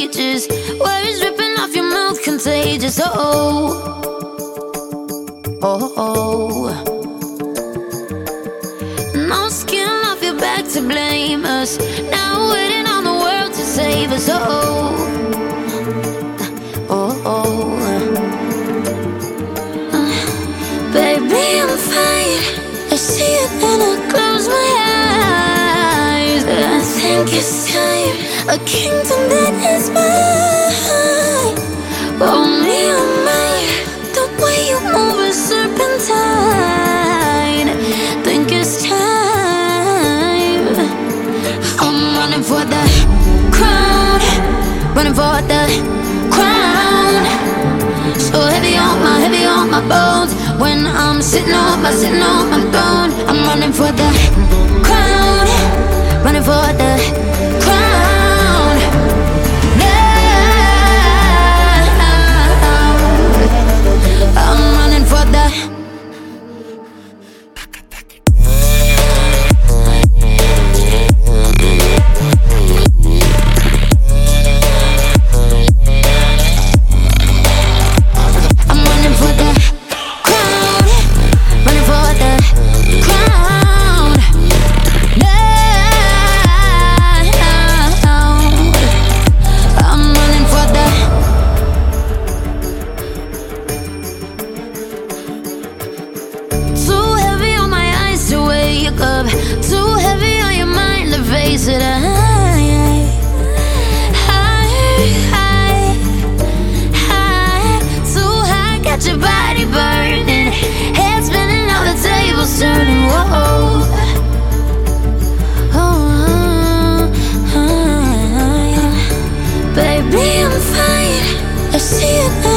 pages. Words dripping off your mouth, contagious. Oh, oh, oh. No skin off your back to blame us. Now waiting on the world to save us. Oh, oh, oh. Baby, I'm fine. I see it and I close my eyes. I think it's time, a kingdom that is mine. Only on mine. The way you move is serpentine. Think it's time. I'm running for the crown, running for the crown. So heavy on my bones. When I'm sitting on my throne, I'm running for the crown, running for the crown. Now I'm running for the. Too heavy on your mind to face it. Too high, got your body burning, head spinning, all the tables turning. Whoa, baby, I'm fine. I see it now.